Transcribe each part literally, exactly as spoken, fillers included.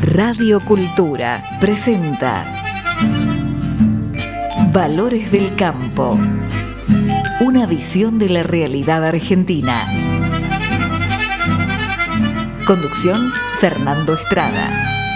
Radio Cultura presenta Valores del Campo. Una visión de la realidad argentina. Conducción, Fernando Estrada.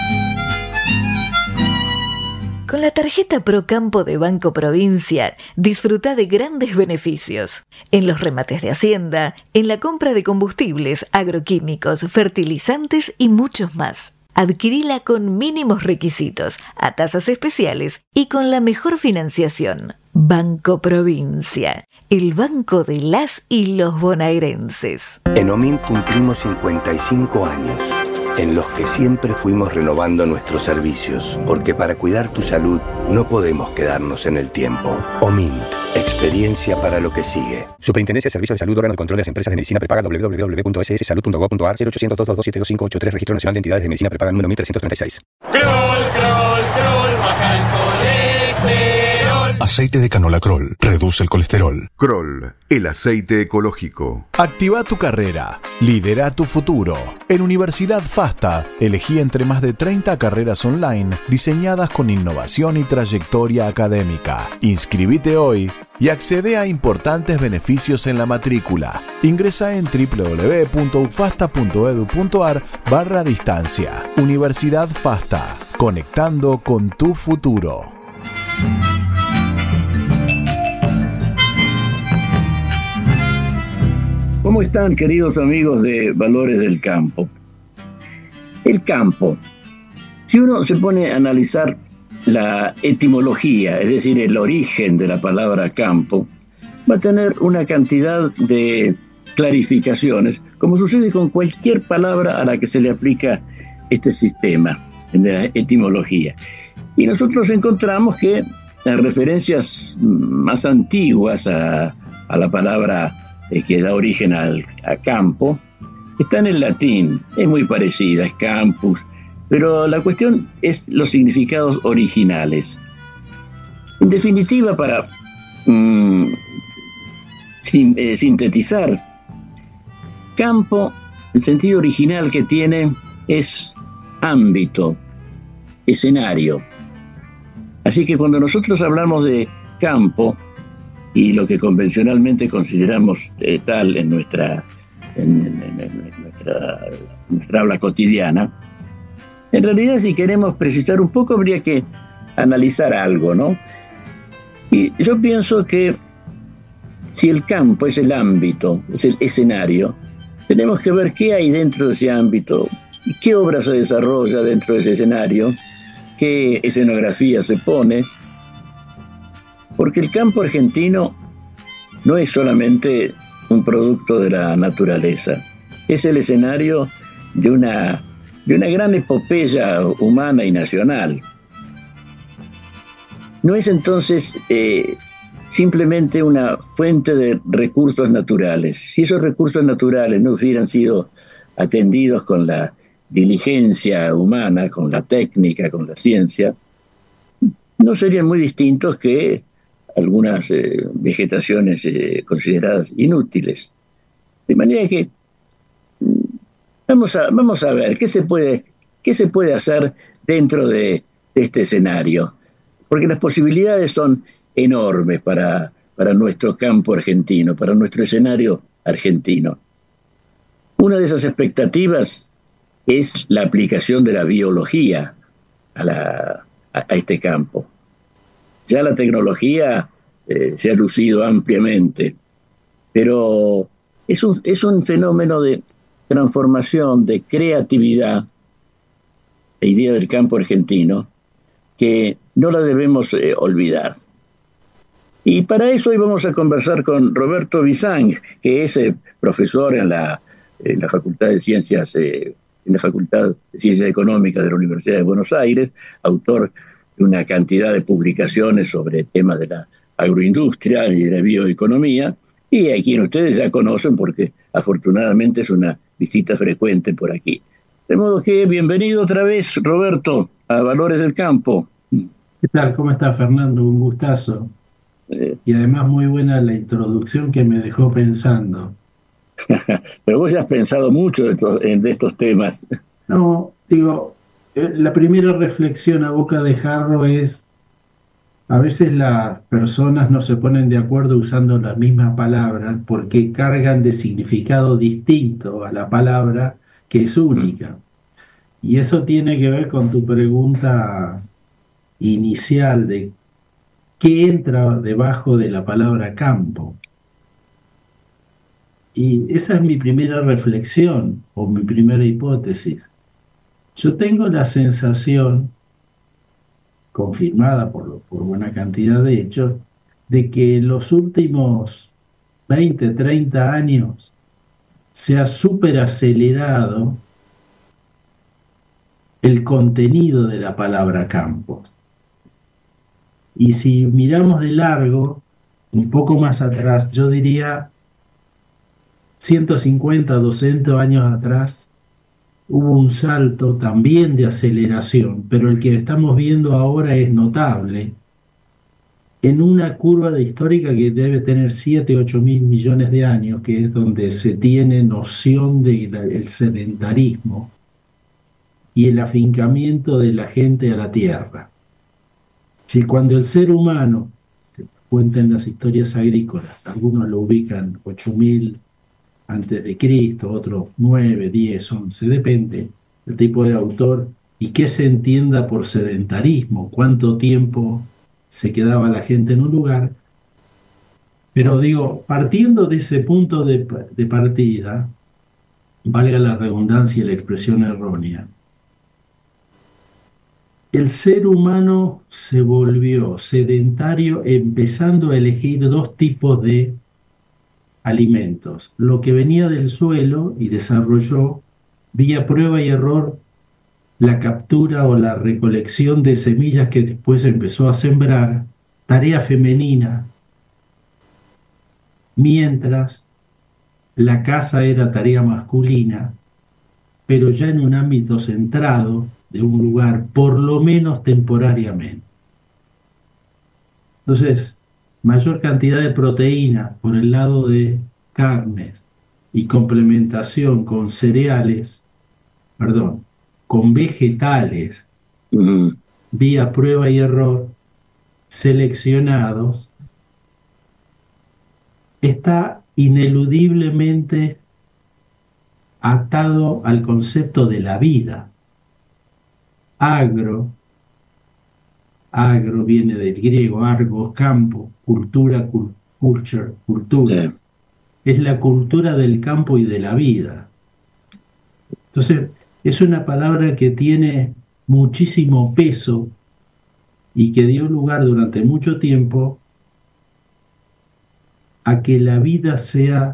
Con la tarjeta Procampo de Banco Provincia, disfruta de grandes beneficios. En los remates de Hacienda, en la compra de combustibles, agroquímicos, fertilizantes y muchos más. Adquirila con mínimos requisitos, a tasas especiales y con la mejor financiación. Banco Provincia, el banco de las y los bonaerenses. En OMINT cumplimos cincuenta y cinco años, en los que siempre fuimos renovando nuestros servicios, porque para cuidar tu salud no podemos quedarnos en el tiempo. OMINT, experiencia para lo que sigue. Superintendencia de Servicios de Salud, órgano de control de las empresas de medicina prepaga, doble u doble u doble u punto ese ese salud punto gob punto ar, cero ochocientos, doscientos veintidós, setenta y cinco ochenta y tres, Registro Nacional de Entidades de Medicina Prepaga número mil trescientos treinta y seis. Kroll, Kroll, Kroll, baja el colesterol. Aceite de canola Kroll, reduce el colesterol. Kroll, el aceite ecológico. Activa tu carrera, lidera tu futuro. En Universidad FASTA, elegí entre más de treinta carreras online diseñadas con innovación y trayectoria académica. Inscribite hoy y accede a importantes beneficios en la matrícula. Ingresa en doble u doble u doble u punto ufasta punto edu punto ar barra distancia. Universidad FASTA, conectando con tu futuro. ¿Cómo están, queridos amigos de Valores del Campo? El campo. Si uno se pone a analizar la etimología, es decir, el origen de la palabra campo, va a tener una cantidad de clarificaciones, como sucede con cualquier palabra a la que se le aplica este sistema de la etimología. Y nosotros encontramos que las referencias más antiguas a, a la palabra que da origen al a campo está en el latín, es muy parecida, es campus, pero la cuestión es los significados originales. En definitiva, para mmm, sin, eh, sintetizar, campo, el sentido original que tiene es ámbito, escenario. Así que cuando nosotros hablamos de campo, y lo que convencionalmente consideramos eh, tal en nuestra, en, en, en nuestra, nuestra habla cotidiana, en realidad, si queremos precisar un poco, habría que analizar algo, ¿no? Y yo pienso que si el campo es el ámbito, es el escenario, tenemos que ver qué hay dentro de ese ámbito, qué obra se desarrolla dentro de ese escenario, qué escenografía se pone, porque el campo argentino no es solamente un producto de la naturaleza, es el escenario de una, de una gran epopeya humana y nacional. No es entonces eh, simplemente una fuente de recursos naturales. Si esos recursos naturales no hubieran sido atendidos con la diligencia humana, con la técnica, con la ciencia, no serían muy distintos que algunas eh, vegetaciones eh, consideradas inútiles. De manera que vamos a, vamos a ver qué se puede, qué se puede hacer dentro de, de este escenario, porque las posibilidades son enormes para, para nuestro campo argentino, para nuestro escenario argentino. Una de esas expectativas es la aplicación de la biología a, la, a, a este campo. Ya la tecnología eh, se ha lucido ampliamente, pero es un, es un fenómeno de transformación, de creatividad, la idea del campo argentino, que no la debemos eh, olvidar. Y para eso hoy vamos a conversar con Roberto Bisang, que es eh, profesor en la, en la Facultad de Ciencias, eh, en la Facultad de Ciencias Económicas de la Universidad de Buenos Aires, autor una cantidad de publicaciones sobre temas de la agroindustria y de la bioeconomía, y a quien ustedes ya conocen porque afortunadamente es una visita frecuente por aquí. De modo que bienvenido otra vez, Roberto, a Valores del Campo. ¿Qué tal? ¿Cómo está, Fernando? Un gustazo. Eh, y además muy buena la introducción que me dejó pensando. Pero vos ya has pensado mucho de estos, de estos temas. No, digo, La primera reflexión a boca de jarro es, a veces las personas no se ponen de acuerdo usando las mismas palabras porque cargan de significado distinto a la palabra que es única. Y eso tiene que ver con tu pregunta inicial de qué entra debajo de la palabra campo. Y esa es mi primera reflexión o mi primera hipótesis. Yo tengo la sensación, confirmada por, por buena cantidad de hechos, de que en los últimos veinte, treinta años se ha superacelerado el contenido de la palabra campos. Y si miramos de largo, un poco más atrás, yo diría ciento cincuenta, doscientos años atrás, hubo un salto también de aceleración, pero el que estamos viendo ahora es notable, en una curva de histórica que debe tener siete, ocho mil millones de años, que es donde se tiene noción del sedentarismo y el afincamiento de la gente a la tierra. Si cuando el ser humano, se cuenta en las historias agrícolas, algunos lo ubican ocho mil antes de Cristo, otros nueve, diez, once, depende del tipo de autor y qué se entienda por sedentarismo, cuánto tiempo se quedaba la gente en un lugar. Pero digo, partiendo de ese punto de, de partida, valga la redundancia y la expresión errónea, el ser humano se volvió sedentario empezando a elegir dos tipos de alimentos, lo que venía del suelo y desarrolló vía prueba y error la captura o la recolección de semillas que después empezó a sembrar, tarea femenina, mientras la caza era tarea masculina, pero ya en un ámbito centrado de un lugar, por lo menos temporariamente. Entonces, mayor cantidad de proteína por el lado de carnes y complementación con cereales, perdón, con vegetales, uh-huh. vía prueba y error, seleccionados, está ineludiblemente atado al concepto de la vida. Agro, agro viene del griego, argos, campo, cultura, cul- culture, cultura. Sí. Es la cultura del campo y de la vida. Entonces, es una palabra que tiene muchísimo peso y que dio lugar durante mucho tiempo a que la vida sea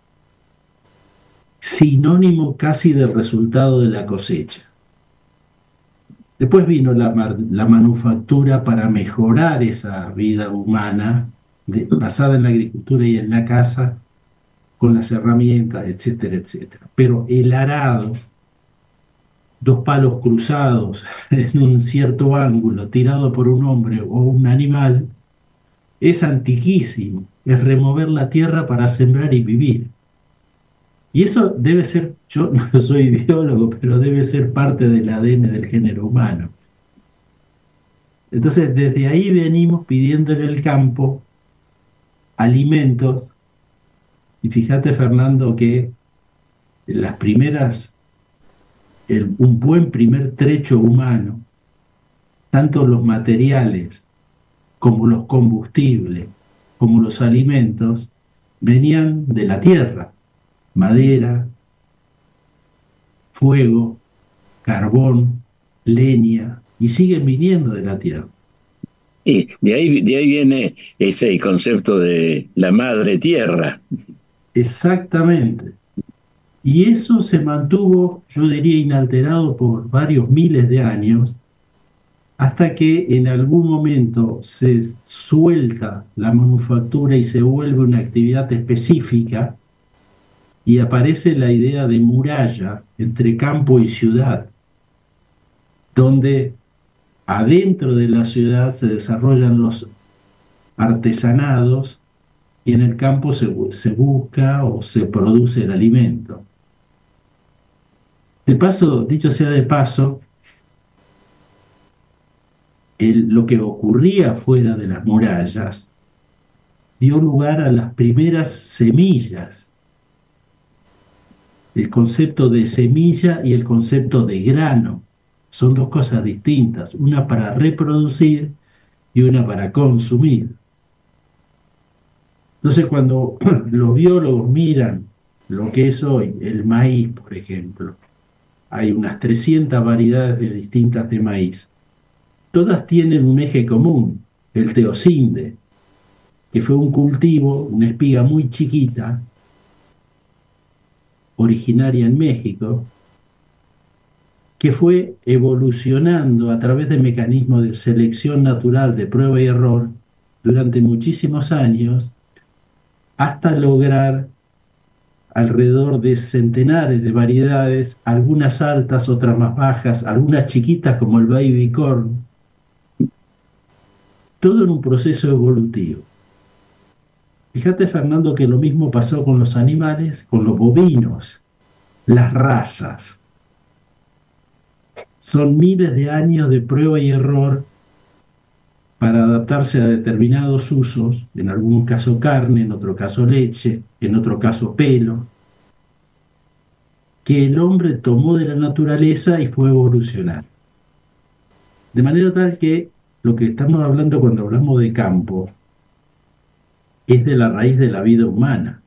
sinónimo casi del resultado de la cosecha. Después vino la, la manufactura para mejorar esa vida humana de, basada en la agricultura y en la caza, con las herramientas, etcétera, etcétera. Pero el arado, dos palos cruzados en un cierto ángulo, tirado por un hombre o un animal, es antiquísimo, es remover la tierra para sembrar y vivir. Y eso debe ser, yo no soy biólogo, pero debe ser parte del A D N del género humano. Entonces, desde ahí venimos pidiendo en el campo alimentos, y fíjate, Fernando, que las primeras, el, un buen primer trecho humano, tanto los materiales como los combustibles, como los alimentos, venían de la tierra. Madera, fuego, carbón, leña, y siguen viniendo de la tierra. Y de ahí, de ahí viene ese concepto de la madre tierra. Exactamente. Y eso se mantuvo, yo diría, inalterado por varios miles de años, hasta que en algún momento se suelta la manufactura y se vuelve una actividad específica, y aparece la idea de muralla entre campo y ciudad, donde adentro de la ciudad se desarrollan los artesanados y en el campo se, se busca o se produce el alimento. De paso, dicho sea de paso, el, lo que ocurría fuera de las murallas dio lugar a las primeras semillas. El concepto de semilla y el concepto de grano son dos cosas distintas, una para reproducir y una para consumir. Entonces, cuando los biólogos miran lo que es hoy el maíz, por ejemplo, hay unas trescientas variedades de distintas de maíz. Todas tienen un eje común, el teosinde, que fue un cultivo, una espiga muy chiquita, originaria en México, que fue evolucionando a través de mecanismos de selección natural, de prueba y error, durante muchísimos años, hasta lograr alrededor de centenares de variedades, algunas altas, otras más bajas, algunas chiquitas como el baby corn, todo en un proceso evolutivo. Fíjate, Fernando, que lo mismo pasó con los animales, con los bovinos, las razas. Son miles de años de prueba y error para adaptarse a determinados usos, en algún caso carne, en otro caso leche, en otro caso pelo, que el hombre tomó de la naturaleza y fue a evolucionar. De manera tal que lo que estamos hablando cuando hablamos de campo es de la raíz de la vida humana.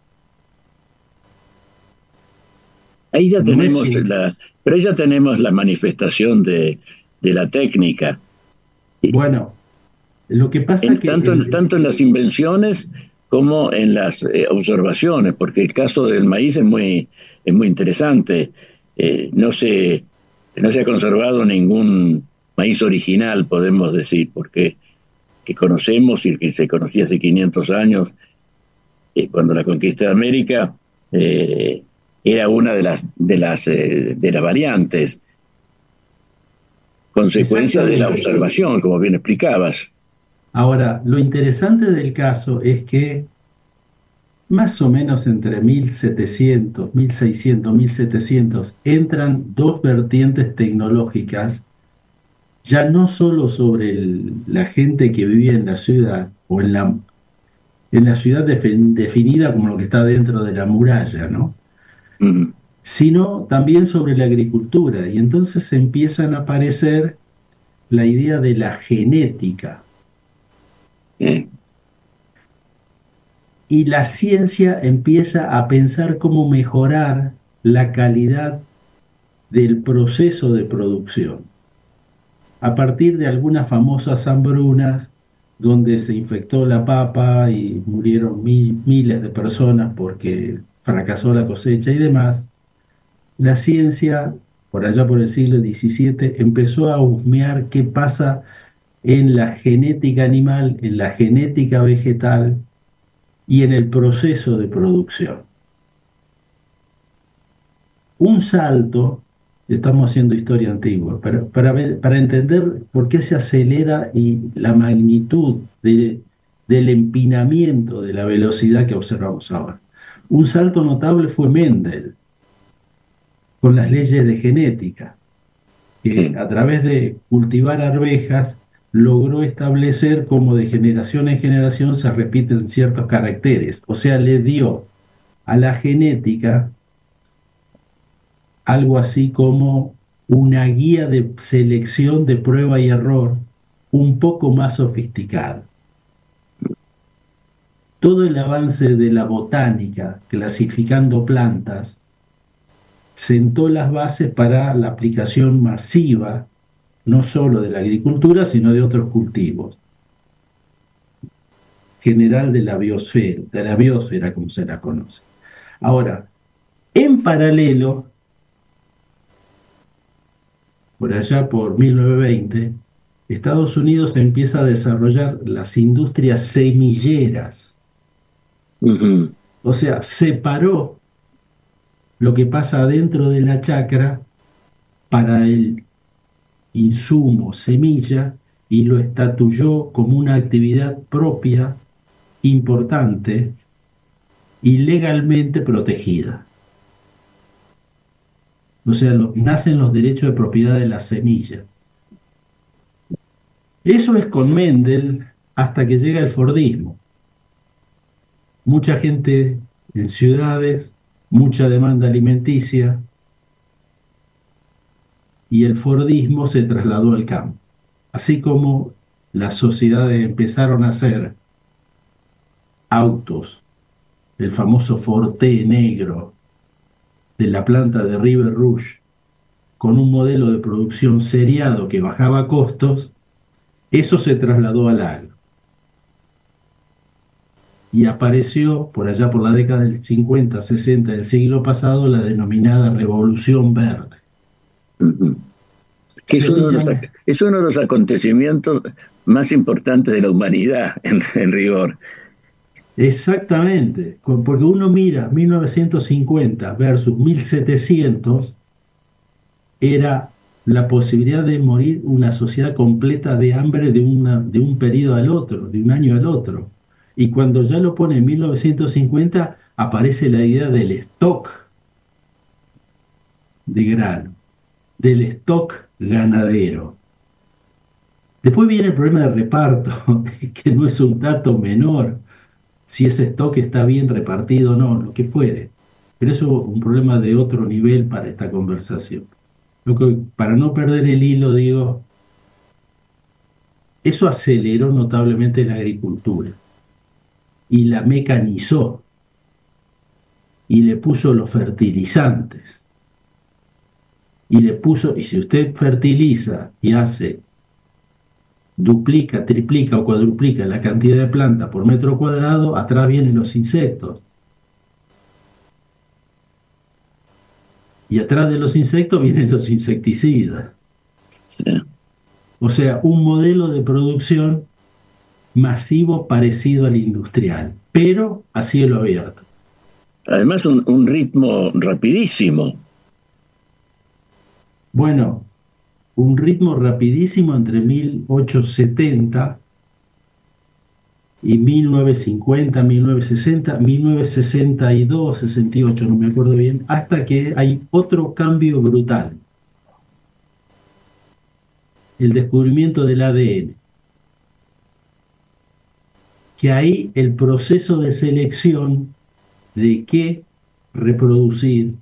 Ahí ya No tenemos es- la, pero ahí ya tenemos la manifestación de, de la técnica. Bueno, lo que pasa En- que... tanto, en, el- tanto en las invenciones como en las eh, observaciones, porque el caso del maíz es muy, es muy interesante. Eh, no se, no se ha conservado ningún maíz original, podemos decir, porque que conocemos y el que se conocía hace quinientos años, eh, cuando la conquista de América, eh, era una de las, de las, eh, de las variantes, consecuencia de la Exactamente. observación, como bien explicabas. Ahora, lo interesante del caso es que más o menos entre mil setecientos, mil seiscientos, mil setecientos entran dos vertientes tecnológicas, ya no solo sobre el- la gente que vivía en la ciudad o en la, en la ciudad defi- definida como lo que está dentro de la muralla, ¿no? Mm. Sino también sobre la agricultura. Y entonces empiezan a aparecer la idea de la genética. Eh, Y la ciencia empieza a pensar cómo mejorar la calidad del proceso de producción. A partir de algunas famosas hambrunas donde se infectó la papa y murieron mil, miles de personas porque fracasó la cosecha y demás, la ciencia, por allá por el siglo diecisiete, empezó a husmear qué pasa en la genética animal, en la genética vegetal y en el proceso de producción. Un salto, estamos haciendo historia antigua, para, para, ver- para entender por qué se acelera y la magnitud de- del empinamiento de la velocidad que observamos ahora. Un salto notable fue Mendel, con las leyes de genética, que Sí. a través de cultivar arvejas logró establecer cómo de generación en generación se repiten ciertos caracteres. O sea, le dio a la genética algo así como una guía de selección de prueba y error un poco más sofisticada. Todo el avance de la botánica, clasificando plantas, sentó las bases para la aplicación masiva, no solo de la agricultura, sino de otros cultivos. General de la biosfera, de la biosfera como se la conoce. Ahora, en paralelo, por allá por mil novecientos veinte, Estados Unidos empieza a desarrollar las industrias semilleras. ujú. O sea, separó lo que pasa dentro de la chacra para el insumo, semilla, y lo estatuyó como una actividad propia, importante y legalmente protegida. O sea, lo- nacen los derechos de propiedad de la semilla. Eso es con Mendel hasta que llega el Fordismo. Mucha gente en ciudades, mucha demanda alimenticia, y el Fordismo se trasladó al campo. Así como las sociedades empezaron a hacer autos, el famoso Forte negro de la planta de River Rouge, con un modelo de producción seriado que bajaba costos, eso se trasladó al agro. Y apareció por allá por la década del cincuenta, sesenta del siglo pasado la denominada Revolución Verde. Uh-huh. Que es, uno de los, es uno de los acontecimientos más importantes de la humanidad, en, en rigor. Exactamente, porque uno mira mil novecientos cincuenta versus mil setecientos, era la posibilidad de morir una sociedad completa de hambre de, una, de un periodo al otro, de un año al otro. Y cuando ya lo pone en mil novecientos cincuenta, aparece la idea del stock de grano, del stock ganadero. Después viene el problema de reparto, que no es un dato menor, si ese stock está bien repartido o no, lo que fuere. Pero eso es un problema de otro nivel para esta conversación. Lo que, para no perder el hilo, digo, eso aceleró notablemente la agricultura y la mecanizó y le puso los fertilizantes y le puso, y si usted fertiliza y hace, duplica, triplica o cuadruplica la cantidad de planta por metro cuadrado, atrás vienen los insectos. Y atrás de los insectos vienen los insecticidas. Sí. O sea, un modelo de producción masivo parecido al industrial, pero a cielo abierto. Además, un, un ritmo rapidísimo. Bueno, un ritmo rapidísimo entre mil ochocientos setenta y mil novecientos cincuenta, mil novecientos sesenta, mil novecientos sesenta y dos, sesenta y ocho, no me acuerdo bien, hasta que hay otro cambio brutal. El descubrimiento del A D N. Que ahí el proceso de selección de qué reproducir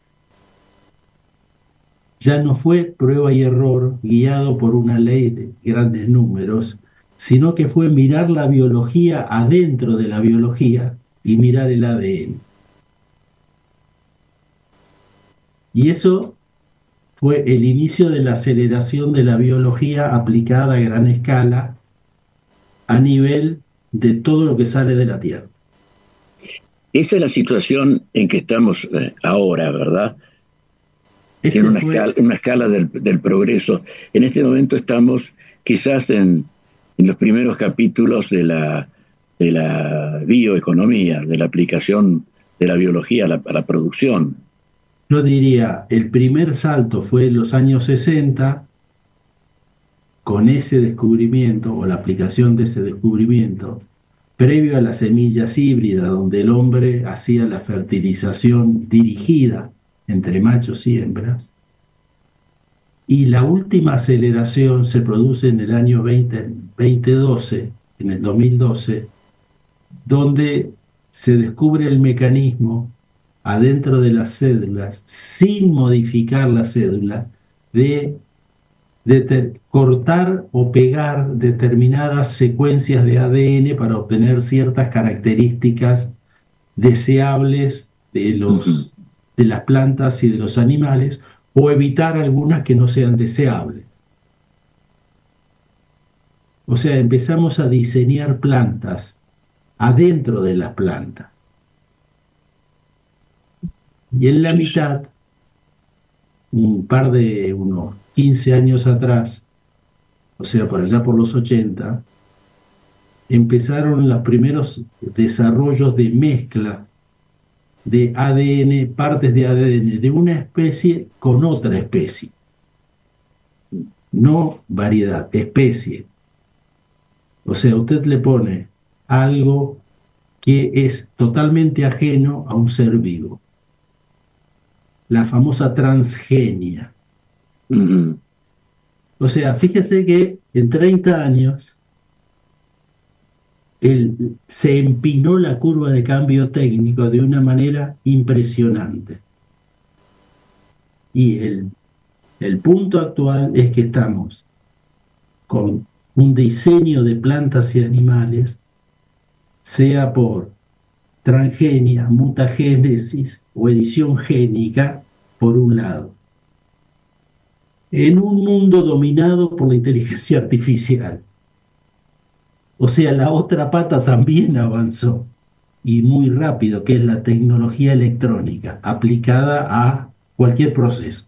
ya no fue prueba y error guiado por una ley de grandes números, sino que fue mirar la biología adentro de la biología y mirar el A D N. Y eso fue el inicio de la aceleración de la biología aplicada a gran escala a nivel de todo lo que sale de la Tierra. Esa es la situación en que estamos eh, ahora, ¿verdad? Ese Tiene una, fue... escala, una escala del, del progreso. En este momento estamos quizás en, en los primeros capítulos de la, de la bioeconomía, de la aplicación de la biología a la, a la producción. Yo diría, el primer salto fue en los años sesenta, con ese descubrimiento, o la aplicación de ese descubrimiento, previo a las semillas híbridas, donde el hombre hacía la fertilización dirigida entre machos y hembras, y la última aceleración se produce en el año veinte doce, en el dos mil doce, donde se descubre el mecanismo adentro de las células, sin modificar la cédula, de, de ter, cortar o pegar determinadas secuencias de A D N para obtener ciertas características deseables de, los, uh-huh. de las plantas y de los animales, o evitar algunas que no sean deseables. O sea, empezamos a diseñar plantas adentro de las plantas. Y en la mitad, un par de unos quince años atrás, o sea, por allá por los ochenta, empezaron los primeros desarrollos de mezcla de A D N, partes de A D N de una especie con otra especie. No variedad, especie. O sea, usted le pone algo que es totalmente ajeno a un ser vivo. La famosa transgenia. Uh-huh. O sea, fíjese que en treinta años el, se empinó la curva de cambio técnico de una manera impresionante. Y el, el punto actual es que estamos con un diseño de plantas y animales, sea por transgenia, mutagénesis o edición génica, por un lado, en un mundo dominado por la inteligencia artificial. O sea, la otra pata también avanzó, y muy rápido, que es la tecnología electrónica, aplicada a cualquier proceso.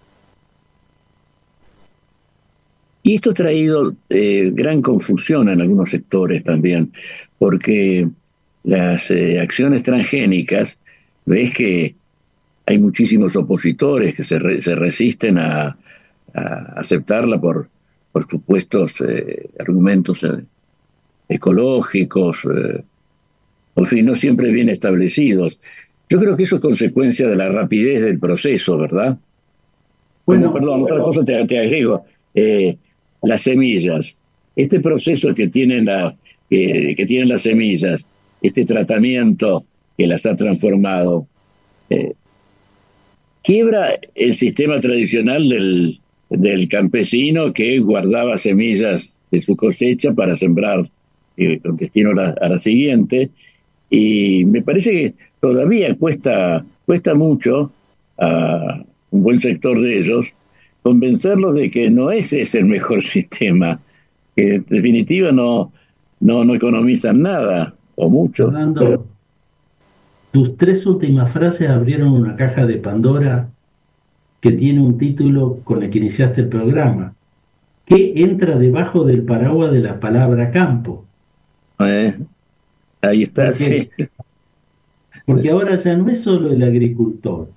Y esto ha traído eh, gran confusión en algunos sectores también, porque las eh, acciones transgénicas, ves que hay muchísimos opositores que se, re, se resisten a, a aceptarla por, por supuestos eh, argumentos eh, ecológicos, eh, en fin, no siempre bien establecidos. Yo creo que eso es consecuencia de la rapidez del proceso, ¿verdad? Bueno, Como, perdón, otra cosa te, te agrego. Eh, las semillas, este proceso que tienen, la, que, que tienen las semillas, este tratamiento que las ha transformado, eh, quiebra el sistema tradicional del, del campesino que guardaba semillas de su cosecha para sembrar eh, con destino a la, a la siguiente, y me parece que todavía cuesta, cuesta mucho a un buen sector de ellos convencerlos de que no ese es el mejor sistema, que en definitiva no, no, no economizan nada, o mucho. Fernando, pero... tus tres últimas frases abrieron una caja de Pandora que tiene un título con el que iniciaste el programa. ¿Qué entra debajo del paraguas de la palabra campo? Eh, ahí está, porque, sí. Porque ahora ya no es solo el agricultor.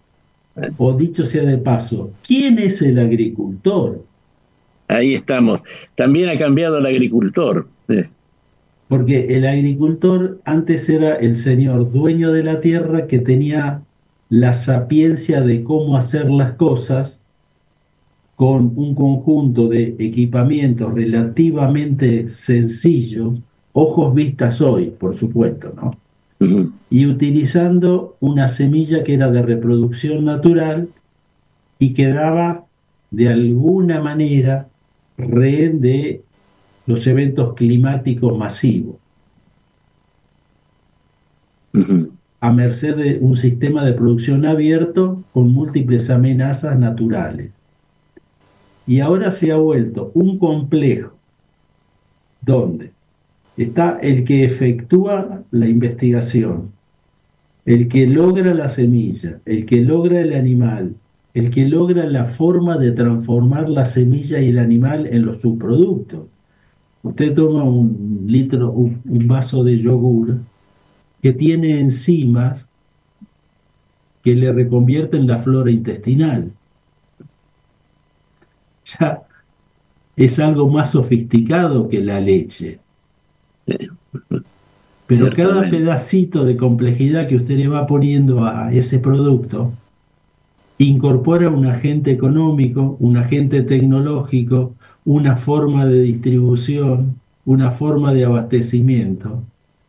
O dicho sea de paso, ¿quién es el agricultor? Ahí estamos. También ha cambiado el agricultor. Sí. Porque el agricultor antes era el señor dueño de la tierra que tenía la sapiencia de cómo hacer las cosas con un conjunto de equipamientos relativamente sencillos, ojos vistas hoy, por supuesto, ¿no? Uh-huh. Y utilizando una semilla que era de reproducción natural y que daba de alguna manera rehén de los eventos climáticos masivos, uh-huh. a merced de un sistema de producción abierto con múltiples amenazas naturales. Y ahora se ha vuelto un complejo donde está el que efectúa la investigación, el que logra la semilla, el que logra el animal, el que logra la forma de transformar la semilla y el animal en los subproductos. Usted toma un litro, un, un vaso de yogur que tiene enzimas que le reconvierten la flora intestinal. Ya es algo más sofisticado que la leche. Pero cada pedacito de complejidad que usted le va poniendo a ese producto incorpora un agente económico, un agente tecnológico, una forma de distribución, una forma de abastecimiento,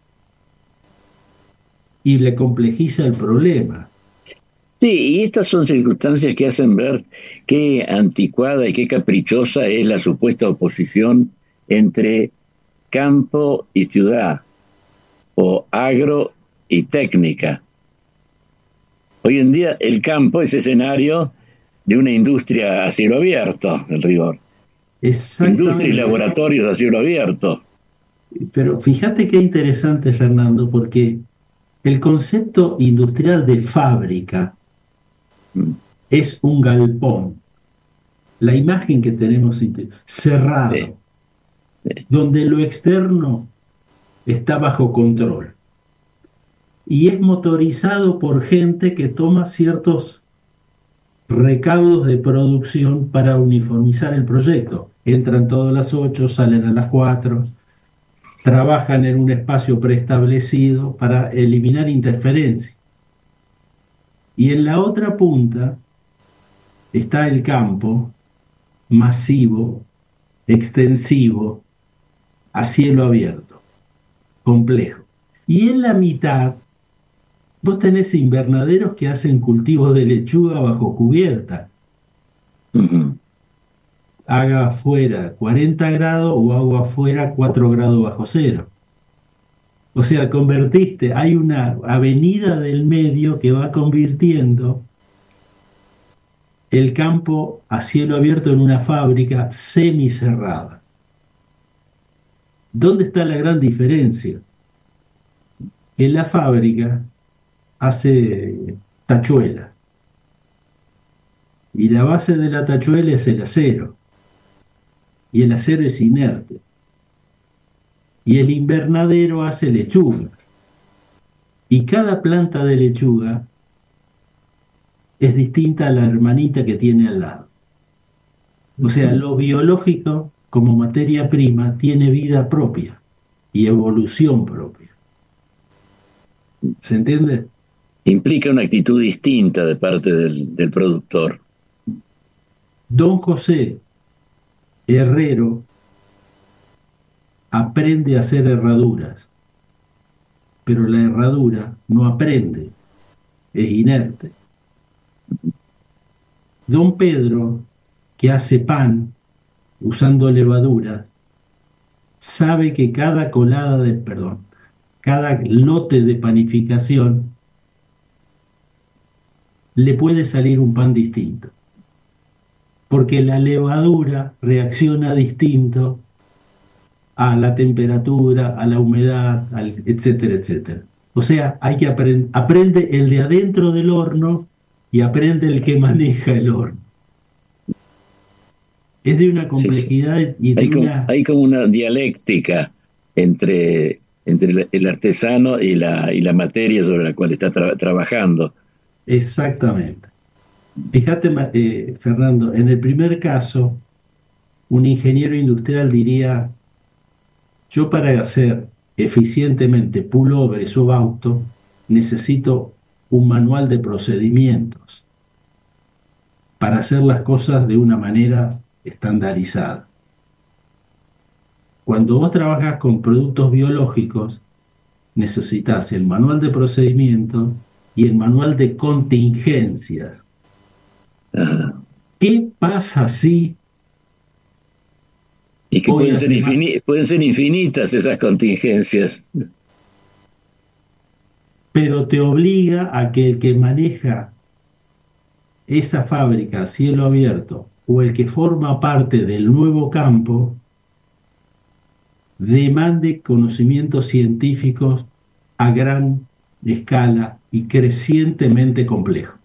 y le complejiza el problema. Sí, y estas son circunstancias que hacen ver qué anticuada y qué caprichosa es la supuesta oposición entre campo y ciudad, o agro y técnica. Hoy en día el campo es escenario de una industria a cielo abierto, en rigor. Industria y laboratorios a cielo abierto. Pero fíjate qué interesante, Fernando, porque el concepto industrial de fábrica mm. es un galpón. La imagen que tenemos cerrado, sí. Sí. donde lo externo está bajo control. Y es motorizado por gente que toma ciertos recaudos de producción para uniformizar el proyecto. Entran todas las ocho, salen a las cuatro, trabajan en un espacio preestablecido para eliminar interferencias. Y en la otra punta está el campo masivo, extensivo, a cielo abierto, complejo. Y en la mitad, vos tenés invernaderos que hacen cultivos de lechuga bajo cubierta. Uh-huh. Haga afuera cuarenta grados o agua afuera cuatro grados bajo cero. O sea, convertiste, hay una avenida del medio que va convirtiendo el campo a cielo abierto en una fábrica semicerrada. ¿Dónde está la gran diferencia? En la fábrica hace tachuela y la base de la tachuela es el acero y el acero es inerte y el invernadero hace lechuga y cada planta de lechuga es distinta a la hermanita que tiene al lado. O sea, lo biológico como materia prima tiene vida propia y evolución propia. ¿Se entiende? Implica una actitud distinta de parte del, del productor. Don José Herrero aprende a hacer herraduras, pero la herradura no aprende, es inerte. Don Pedro, que hace pan usando levadura, sabe que cada colada de, perdón, cada lote de panificación le puede salir un pan distinto, porque la levadura reacciona distinto a la temperatura, a la humedad, al, etcétera, etcétera. O sea, hay que aprender, aprende el de adentro del horno y aprende el que maneja el horno. Es de una complejidad sí, sí. y de hay, una... como, hay como una dialéctica entre, entre el artesano y la, y la materia sobre la cual está tra- trabajando. Exactamente. Fíjate, eh, Fernando, en el primer caso, un ingeniero industrial diría, yo para hacer eficientemente pullovers o auto, necesito un manual de procedimientos para hacer las cosas de una manera estandarizada. Cuando vos trabajas con productos biológicos, necesitas el manual de procedimientos y el manual de contingencias. Ajá. ¿Qué pasa si... Y que pueden ser, infin- pueden ser infinitas esas contingencias. Pero te obliga a que el que maneja esa fábrica a cielo abierto o el que forma parte del nuevo campo demande conocimientos científicos a gran escala y crecientemente complejos.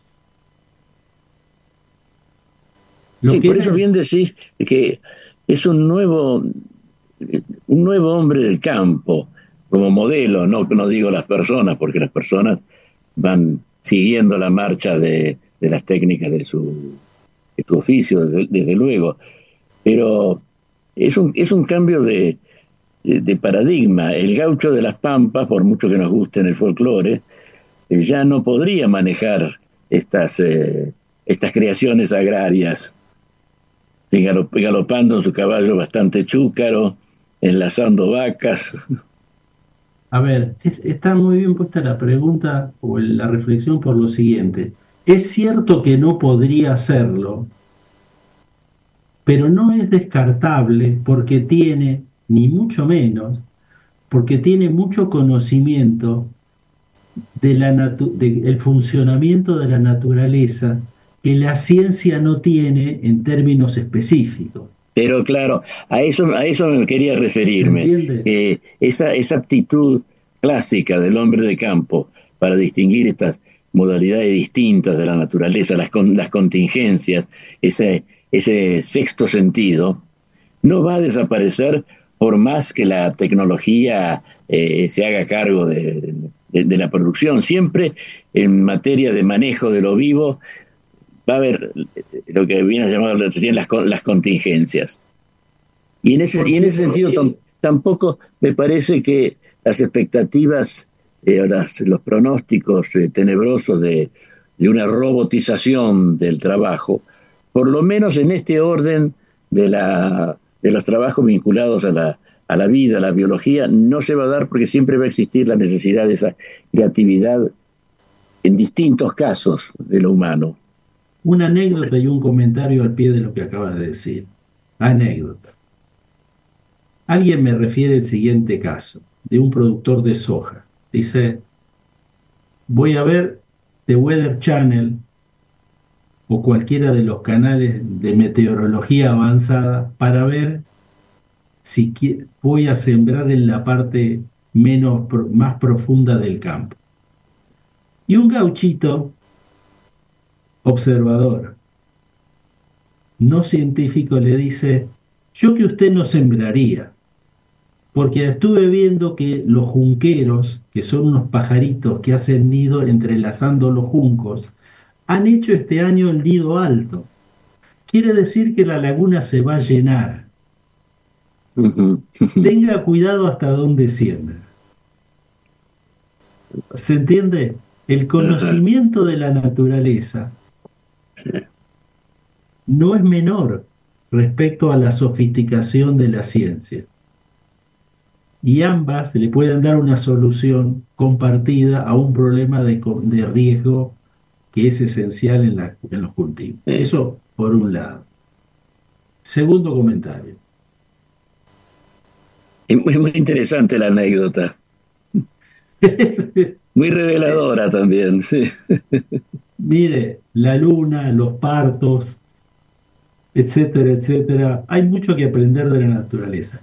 Lo sí, que por eso bien decís que es un nuevo, un nuevo hombre del campo, como modelo, no, no digo las personas, porque las personas van siguiendo la marcha de, de las técnicas de su, de su oficio, desde, desde luego, pero es un, es un cambio de, de, de paradigma. El gaucho de las Pampas, por mucho que nos guste en el folclore, eh, ya no podría manejar estas, eh, estas creaciones agrarias, galopando en su caballo bastante chúcaro, enlazando vacas. A ver, es, está muy bien puesta la pregunta o la reflexión por lo siguiente. Es cierto que no podría hacerlo, pero no es descartable porque tiene, ni mucho menos, porque tiene mucho conocimiento de la natu- de, el funcionamiento de la naturaleza que la ciencia no tiene en términos específicos. Pero claro, a eso, a eso me quería referirme. Eh, esa, esa aptitud clásica del hombre de campo para distinguir estas modalidades distintas de la naturaleza, las, con, las contingencias, ese, ese sexto sentido, no va a desaparecer por más que la tecnología eh, se haga cargo de, de, de la producción. Siempre en materia de manejo de lo vivo va a haber lo que viene a llamar las, las contingencias. Y en ese, y en ese sentido tam, tampoco me parece que las expectativas, eh, las, los pronósticos eh, tenebrosos de, de una robotización del trabajo, por lo menos en este orden de la, de los trabajos vinculados a la, a la vida, a la biología, no se va a dar porque siempre va a existir la necesidad de esa creatividad en distintos casos de lo humano. Una anécdota y un comentario al pie de lo que acabas de decir. Anécdota. Alguien me refiere el siguiente caso, de un productor de soja. Dice, voy a ver The Weather Channel o cualquiera de los canales de meteorología avanzada para ver si voy a sembrar en la parte menos, más profunda del campo. Y un gauchito observador, no científico, le dice, yo que usted no sembraría, porque estuve viendo que los junqueros, que son unos pajaritos que hacen nido entrelazando los juncos, han hecho este año el nido alto. Quiere decir que la laguna se va a llenar. Tenga cuidado hasta dónde siembra. ¿Se entiende? El conocimiento de la naturaleza no es menor respecto a la sofisticación de la ciencia. Y ambas le pueden dar una solución compartida a un problema de, de riesgo que es esencial en, la, en los cultivos. Eso por un lado. Segundo comentario. Es muy, muy interesante la anécdota. Muy reveladora también, sí. Mire, la luna, los partos, etcétera, etcétera. Hay mucho que aprender de la naturaleza.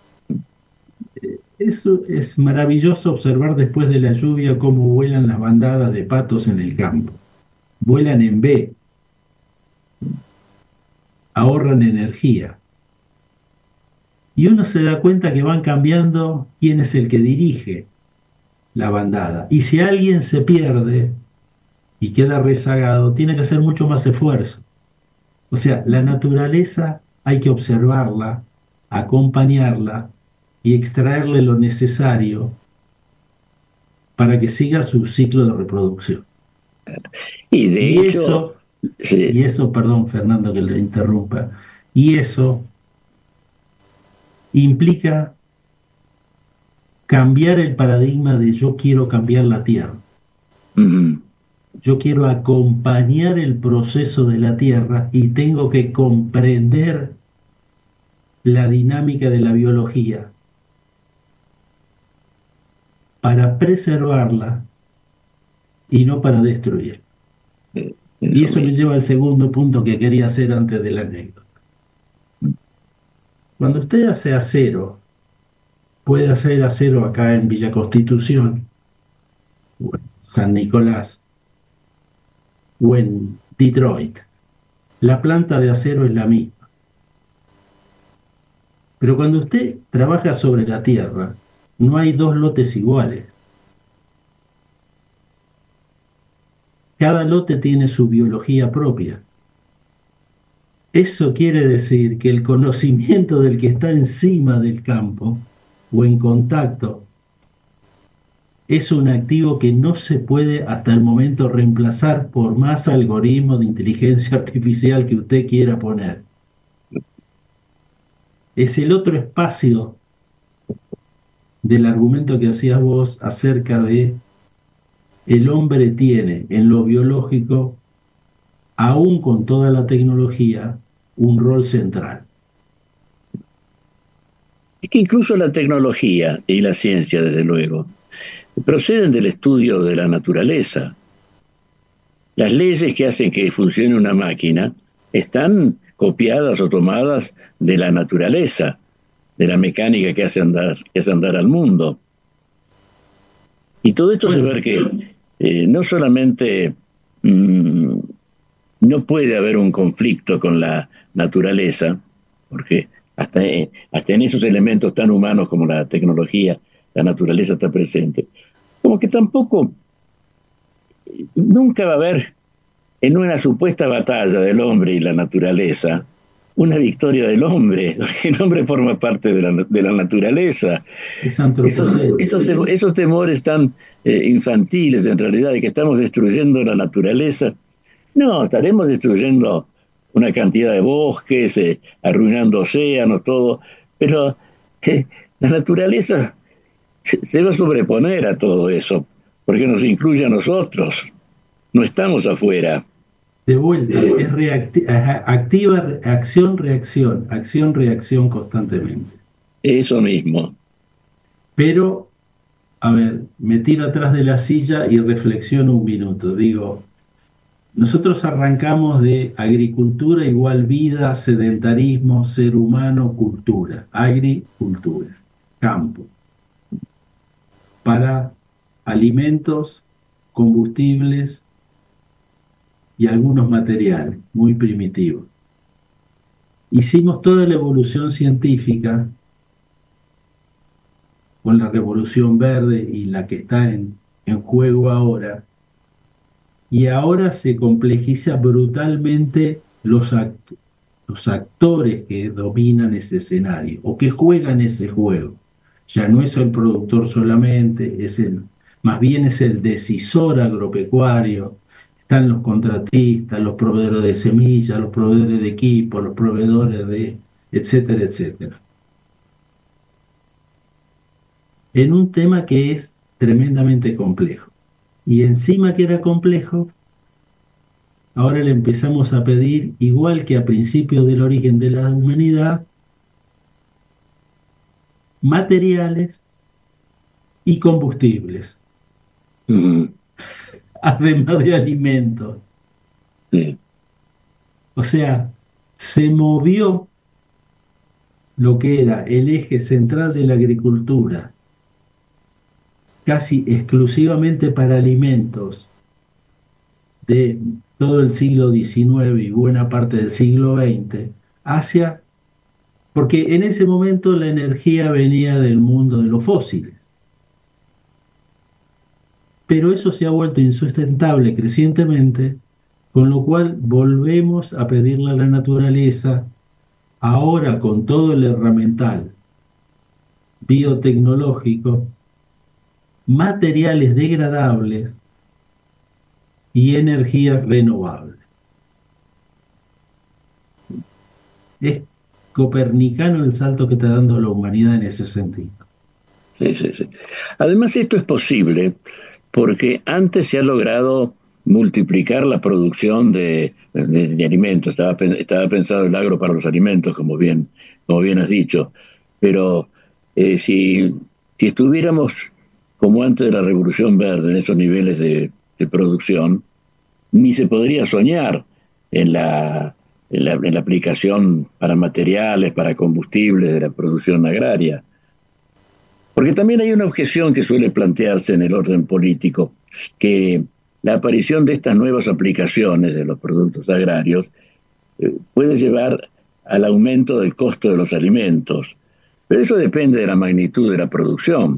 Eso es maravilloso observar después de la lluvia cómo vuelan las bandadas de patos en el campo. Vuelan en B. Ahorran energía. Y uno se da cuenta que van cambiando quién es el que dirige la bandada. Y si alguien se pierde y queda rezagado, tiene que hacer mucho más esfuerzo. O sea, la naturaleza hay que observarla, acompañarla y extraerle lo necesario para que siga su ciclo de reproducción. Y de y hecho... Eso, sí. Y eso, perdón, Fernando, que le interrumpa, y eso implica cambiar el paradigma de yo quiero cambiar la tierra. Uh-huh. Yo quiero acompañar el proceso de la tierra y tengo que comprender la dinámica de la biología para preservarla y no para destruirla. Eso y eso me... me lleva al segundo punto que quería hacer antes de la anécdota. Cuando usted hace acero, puede hacer acero acá en Villa Constitución, o en San Nicolás, o en Detroit. La planta de acero es la misma. Pero cuando usted trabaja sobre la tierra, no hay dos lotes iguales. Cada lote tiene su biología propia. Eso quiere decir que el conocimiento del que está encima del campo o en contacto es un activo que no se puede hasta el momento reemplazar por más algoritmos de inteligencia artificial que usted quiera poner. Es el otro espacio del argumento que hacías vos acerca de el hombre tiene en lo biológico, aún con toda la tecnología, un rol central. Es que incluso la tecnología y la ciencia, desde luego, proceden del estudio de la naturaleza. Las leyes que hacen que funcione una máquina están copiadas o tomadas de la naturaleza, de la mecánica que hace andar, que hace andar al mundo. Y todo esto bueno. se ve que eh, no solamente mmm, no puede haber un conflicto con la naturaleza, porque hasta, eh, hasta en esos elementos tan humanos como la tecnología, la naturaleza está presente, como que tampoco eh, nunca va a haber en una supuesta batalla del hombre y la naturaleza una victoria del hombre, porque el hombre forma parte de la, de la naturaleza. Esos, esos, tem, esos temores tan eh, infantiles, en realidad, de que estamos destruyendo la naturaleza, no, estaremos destruyendo una cantidad de bosques, eh, arruinando océanos, todo, pero eh, la naturaleza se, se va a sobreponer a todo eso, porque nos incluye a nosotros, no estamos afuera. De vuelta, es reacti- activa, acción, reacción, acción, reacción constantemente. Eso mismo. Pero, a ver, me tiro atrás de la silla y reflexiono un minuto. Digo, nosotros arrancamos de agricultura igual vida, sedentarismo, ser humano, cultura. Agricultura, campo. Para alimentos, combustibles y algunos materiales muy primitivos. Hicimos toda la evolución científica con la revolución verde y la que está en, en juego ahora, y ahora se complejiza brutalmente los, act los actores que dominan ese escenario o que juegan ese juego. Ya no es el productor solamente, es el, más bien es el decisor agropecuario. Están los contratistas, los proveedores de semillas, los proveedores de equipo, los proveedores de etcétera, etcétera. En un tema que es tremendamente complejo. Y encima que era complejo, ahora le empezamos a pedir, igual que a principios del origen de la humanidad, materiales y combustibles. Mm. Además de alimentos. Sí. O sea, se movió lo que era el eje central de la agricultura, casi exclusivamente para alimentos, de todo el siglo diecinueve y buena parte del siglo veinte, hacia, porque en ese momento la energía venía del mundo de los fósiles. Pero eso se ha vuelto insustentable crecientemente, con lo cual volvemos a pedirle a la naturaleza, ahora con todo el herramental biotecnológico, materiales degradables y energías renovables. Es copernicano el salto que está dando la humanidad en ese sentido. Sí, sí, sí. Además, esto es posible porque antes se ha logrado multiplicar la producción de, de, de alimentos. Estaba, estaba pensado el agro para los alimentos, como bien, como bien has dicho. Pero eh, si, si estuviéramos como antes de la Revolución Verde en esos niveles de, de producción, ni se podría soñar en la, en, la, en la aplicación para materiales, para combustibles de la producción agraria. Porque también hay una objeción que suele plantearse en el orden político, que la aparición de estas nuevas aplicaciones de los productos agrarios eh, puede llevar al aumento del costo de los alimentos. Pero eso depende de la magnitud de la producción.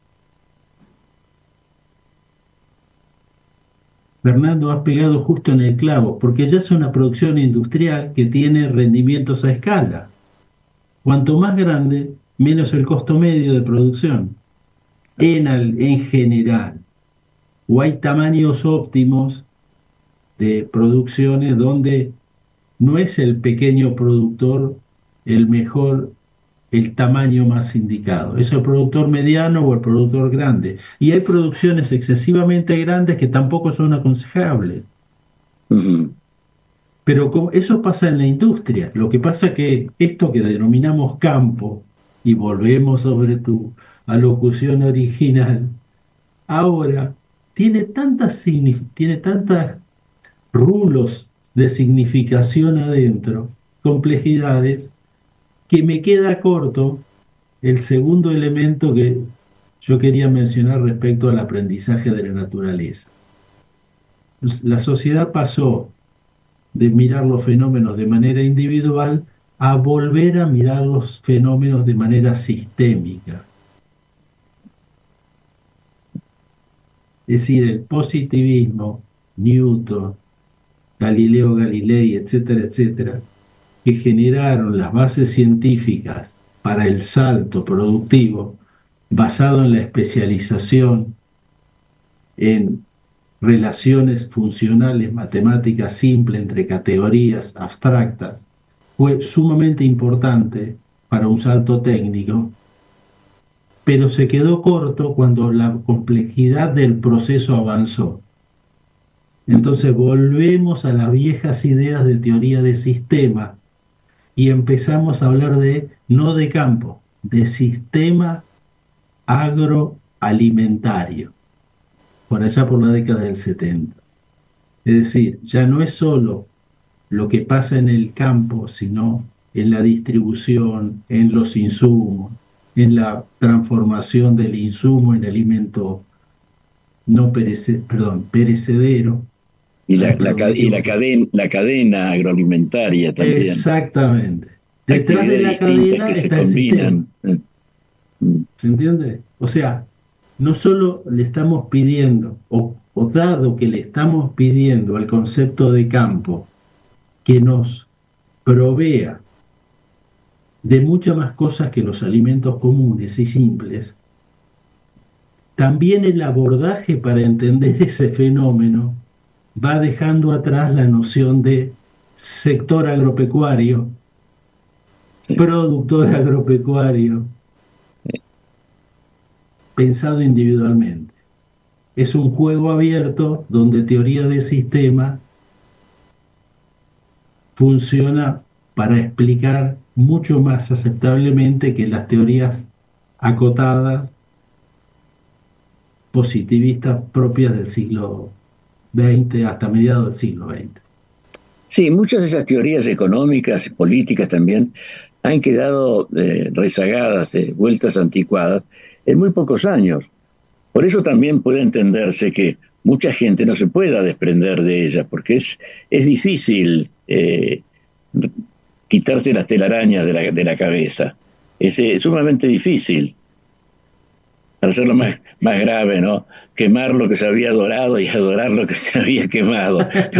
Fernando, has pegado justo en el clavo, porque ya es una producción industrial que tiene rendimientos a escala. Cuanto más grande, menos el costo medio de producción, en, al, en general. O hay tamaños óptimos de producciones donde no es el pequeño productor el mejor, el tamaño más indicado. Es el productor mediano o el productor grande. Y hay producciones excesivamente grandes que tampoco son aconsejables. Uh-huh. Pero como eso pasa en la industria. Lo que pasa es que esto que denominamos campo, y volvemos sobre tu alocución original, ahora tiene tantas, tiene tantas rulos de significación adentro, complejidades, que me queda corto el segundo elemento que yo quería mencionar respecto al aprendizaje de la naturaleza. La sociedad pasó de mirar los fenómenos de manera individual a volver a mirar los fenómenos de manera sistémica. Es decir, el positivismo, Newton, Galileo Galilei, etcétera, etcétera, que generaron las bases científicas para el salto productivo basado en la especialización en relaciones funcionales, matemáticas simples entre categorías abstractas, fue sumamente importante para un salto técnico, pero se quedó corto cuando la complejidad del proceso avanzó. Entonces volvemos a las viejas ideas de teoría de sistema y empezamos a hablar de, no de campo, de sistema agroalimentario, por allá por la década del setenta. Es decir, ya no es solo lo que pasa en el campo, sino en la distribución, en los insumos, en la transformación del insumo en alimento no perece, perdón, perecedero. Y la, la, y la, cadena, la cadena agroalimentaria también. Exactamente. Detrás de la cadena que se está combinan. El sistema. ¿Se entiende? O sea, no solo le estamos pidiendo, o, o dado que le estamos pidiendo al concepto de campo que nos provea de muchas más cosas que los alimentos comunes y simples, también el abordaje para entender ese fenómeno va dejando atrás la noción de sector agropecuario, sí. productor agropecuario, sí. pensado individualmente. Es un juego abierto donde teoría de sistema funciona para explicar mucho más aceptablemente que las teorías acotadas, positivistas propias del siglo veinte hasta mediados del siglo veinte. Sí, muchas de esas teorías económicas y políticas también han quedado eh, rezagadas, eh, vueltas anticuadas, en muy pocos años. Por eso también puede entenderse que mucha gente no se pueda desprender de ellas, porque es, es difícil eh, quitarse las telarañas de la, de la cabeza. Es eh, sumamente difícil. Para hacerlo más, más grave, ¿no? Quemar lo que se había adorado y adorar lo que se había quemado.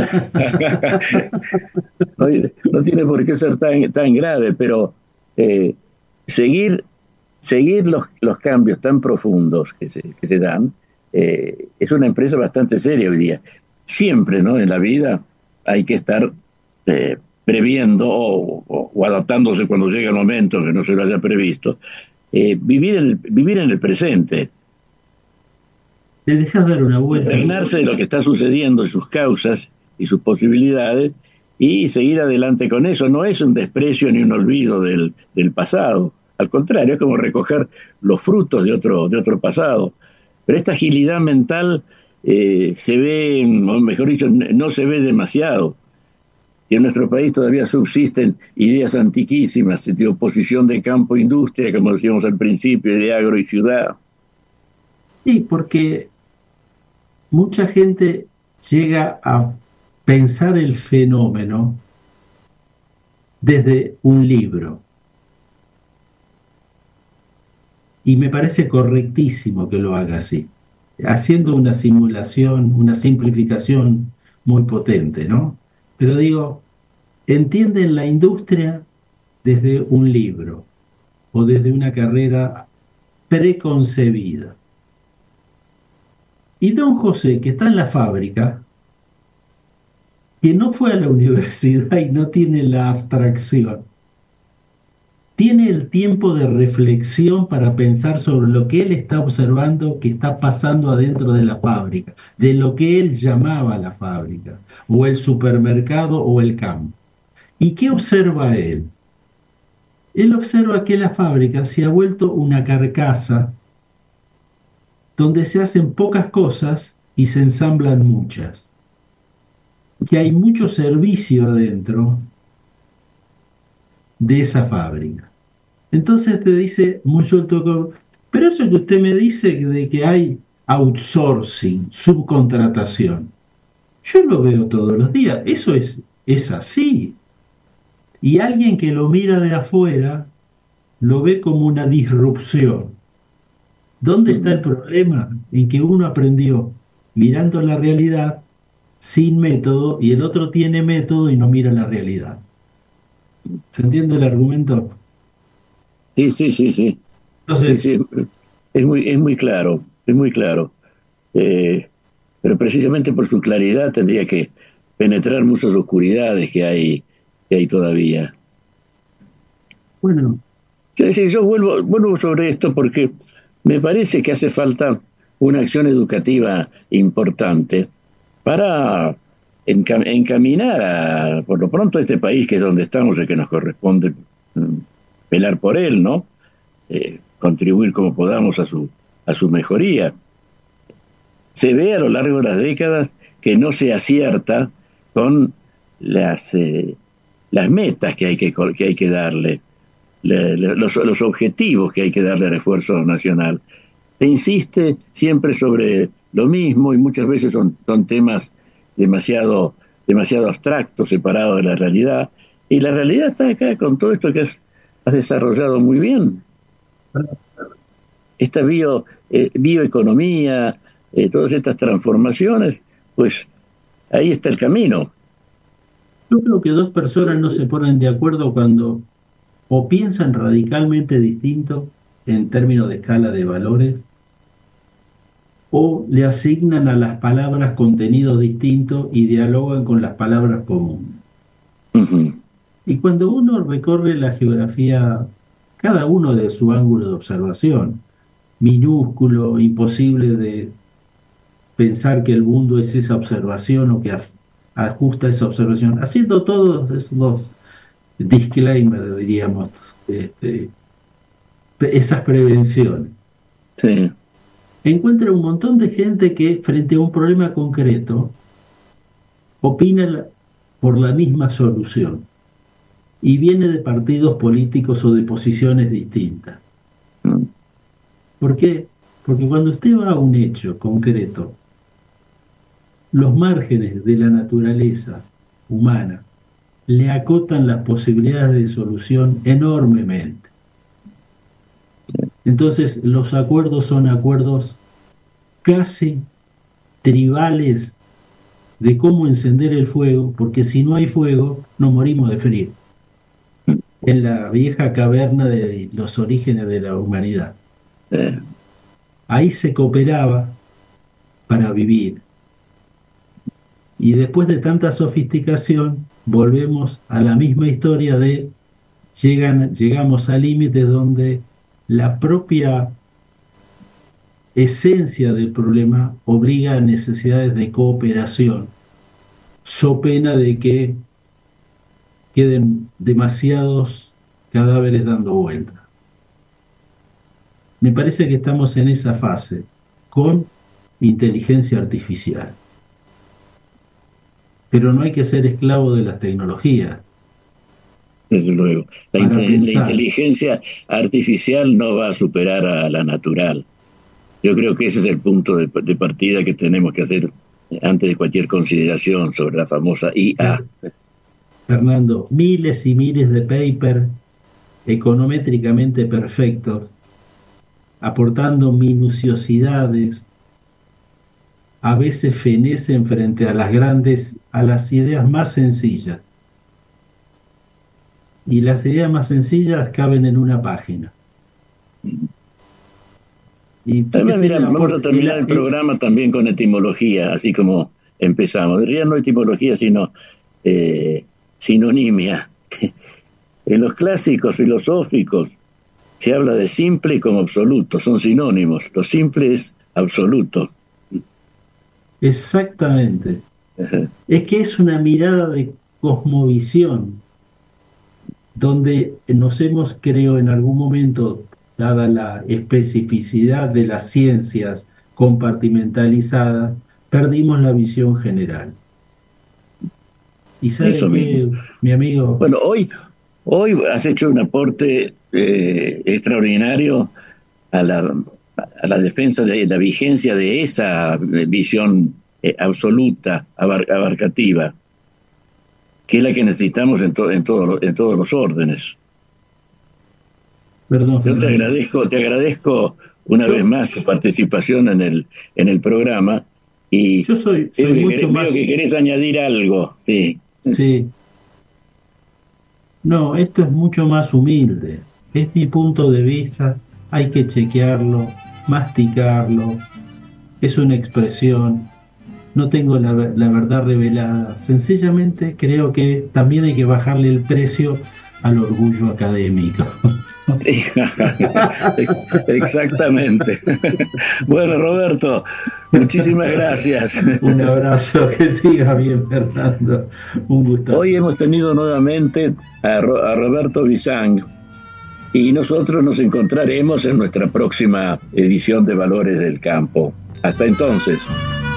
no, no tiene por qué ser tan, tan grave, pero eh, seguir, seguir los, los cambios tan profundos que se, que se dan eh, es una empresa bastante seria hoy día. Siempre, ¿no? En la vida hay que estar eh, previendo o, o, o adaptándose cuando llega el momento que no se lo haya previsto. Eh, vivir, el, vivir en el presente. ¿Te dejas dar una vuelta? Impregnarse de lo que está sucediendo y sus causas y sus posibilidades y seguir adelante con eso. No es un desprecio ni un olvido del, del pasado. Al contrario, es como recoger los frutos de otro, de otro pasado. Pero esta agilidad mental eh, se ve, o mejor dicho, no se ve demasiado. Y en nuestro país todavía subsisten ideas antiquísimas de oposición de campo e industria, como decíamos al principio, de agro y ciudad. Sí, porque mucha gente llega a pensar el fenómeno desde un libro. Y me parece correctísimo que lo haga así, haciendo una simulación, una simplificación muy potente, ¿no? Pero digo, entienden la industria desde un libro o desde una carrera preconcebida. Y don José, que está en la fábrica, que no fue a la universidad y no tiene la abstracción, tiene el tiempo de reflexión para pensar sobre lo que él está observando que está pasando adentro de la fábrica, de lo que él llamaba la fábrica, o el supermercado o el campo. ¿Y qué observa él? Él observa que la fábrica se ha vuelto una carcasa donde se hacen pocas cosas y se ensamblan muchas. Que hay mucho servicio adentro de esa fábrica. Entonces te dice muy suelto, pero eso que usted me dice de que hay outsourcing, subcontratación, yo lo veo todos los días, eso es, es así. Y alguien que lo mira de afuera lo ve como una disrupción. ¿Dónde está el problema? En que uno aprendió mirando la realidad sin método y el otro tiene método y no mira la realidad. ¿Se entiende el argumento? Sí, sí, sí, sí. Entonces, sí, sí. Es muy, es muy claro, es muy claro. Eh, pero precisamente por su claridad tendría que penetrar muchas oscuridades que hay, que hay todavía. Bueno. Es decir, yo vuelvo, vuelvo sobre esto porque me parece que hace falta una acción educativa importante para encam- encaminar a, por lo pronto, a este país que es donde estamos y que nos corresponde mm, velar por él, ¿no? Eh, contribuir como podamos a su, a su mejoría. Se ve a lo largo de las décadas que no se acierta con las, eh, las metas que hay que, que, hay que darle, le, le, los, los objetivos que hay que darle al esfuerzo nacional. Se insiste siempre sobre lo mismo y muchas veces son, son temas demasiado, demasiado abstractos, separados de la realidad. Y la realidad está acá con todo esto que has, has desarrollado muy bien. Esta bio, eh, bioeconomía, eh, todas estas transformaciones, pues ahí está el camino. Yo creo que dos personas no se ponen de acuerdo cuando o piensan radicalmente distinto en términos de escala de valores, o le asignan a las palabras contenidos distintos y dialogan con las palabras comunes. Uh-huh. Y cuando uno recorre la geografía, cada uno de su ángulo de observación, minúsculo, imposible de pensar que el mundo es esa observación o que ajusta esa observación, haciendo todos esos dos disclaimers, diríamos, este, esas prevenciones. Sí. Encuentra un montón de gente que frente a un problema concreto opina por la misma solución y viene de partidos políticos o de posiciones distintas. ¿Por qué? Porque cuando usted va a un hecho concreto, los márgenes de la naturaleza humana le acotan las posibilidades de solución enormemente. Entonces los acuerdos son acuerdos casi tribales de cómo encender el fuego, porque si no hay fuego nos morimos de frío. En la vieja caverna de los orígenes de la humanidad. Eh. Ahí se cooperaba para vivir. Y después de tanta sofisticación, volvemos a la misma historia de llegan, llegamos a límites donde la propia esencia del problema obliga a necesidades de cooperación, so pena de que queden demasiados cadáveres dando vueltas. Me parece que estamos en esa fase con inteligencia artificial. Pero no hay que ser esclavo de las tecnologías. Desde luego. La, inte- la inteligencia artificial no va a superar a la natural. Yo creo que ese es el punto de, de partida que tenemos que hacer antes de cualquier consideración sobre la famosa I A. Fernando, miles y miles de papers econométricamente perfectos, aportando minuciosidades, a veces fenecen frente a las grandes, a las ideas más sencillas. Y las ideas más sencillas caben en una página. Y además, mira, vamos a terminar el programa también con etimología, así como empezamos. En realidad no etimología, sino eh, sinonimia. En los clásicos filosóficos se habla de simple como absoluto, son sinónimos. Lo simple es absoluto. Exactamente. Ajá. Es que es una mirada de cosmovisión, donde nos hemos, creo, en algún momento, dada la especificidad de las ciencias compartimentalizadas, perdimos la visión general. ¿Y sabe Eso qué, mi amigo? Bueno, hoy, hoy has hecho un aporte eh, extraordinario a la, a la defensa de la vigencia de esa visión eh, absoluta, abar, abarcativa, que es la que necesitamos en, to, en, todo, en todos los órdenes. Perdón, Yo te agradezco, te agradezco una Yo, vez más tu participación en el en el programa y yo soy, soy veo, que mucho querés, más... veo que querés añadir algo, sí. Sí. No, esto es mucho más humilde. Es mi punto de vista. Hay que chequearlo, masticarlo. Es una expresión. no tengo la, la verdad revelada. Sencillamente creo que también hay que bajarle el precio al orgullo académico. Sí, exactamente. Bueno, Roberto, muchísimas gracias. Un abrazo, que siga bien, Fernando. Un gusto. Hoy hemos tenido nuevamente a, Ro- a Roberto Bisang y nosotros nos encontraremos en nuestra próxima edición de Valores del Campo. Hasta entonces.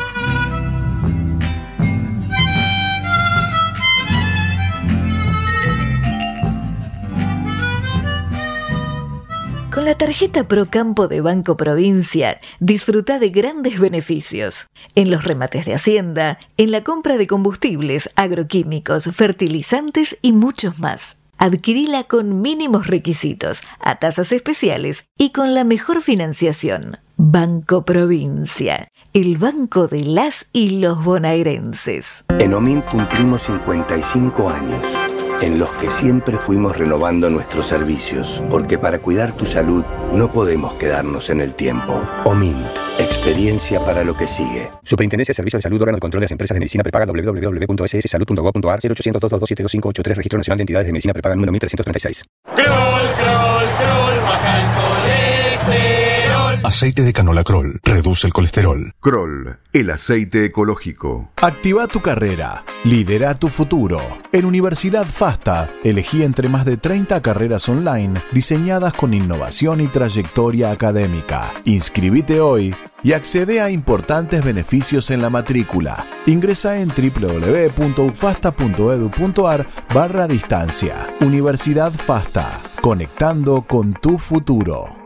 Con la tarjeta Procampo de Banco Provincia, disfruta de grandes beneficios. En los remates de Hacienda, en la compra de combustibles, agroquímicos, fertilizantes y muchos más. Adquirila con mínimos requisitos, a tasas especiales y con la mejor financiación. Banco Provincia, el banco de las y los bonaerenses. En Omint cumplimos cincuenta y cinco años, en los que siempre fuimos renovando nuestros servicios, porque para cuidar tu salud no podemos quedarnos en el tiempo. Omint, experiencia para lo que sigue. Superintendencia de Servicios de Salud, órgano de control de las empresas de medicina prepaga, doble u doble u doble u punto ese ese salud punto gob punto ar, cero ochocientos, dos dos dos, siete dos cinco ocho tres, Registro Nacional de Entidades de Medicina Prepaga número mil trescientos treinta y seis. Crol, crol, crol, baja el colesterol. Aceite de canola Crol. Reduce el colesterol. Crol, el aceite ecológico. Activa tu carrera. Lidera tu futuro. En Universidad FASTA, elegí entre más de treinta carreras online diseñadas con innovación y trayectoria académica. Inscribite hoy y accede a importantes beneficios en la matrícula. Ingresa en doble u doble u doble u punto ufasta punto edu punto ar barra distancia. Universidad FASTA. Conectando con tu futuro.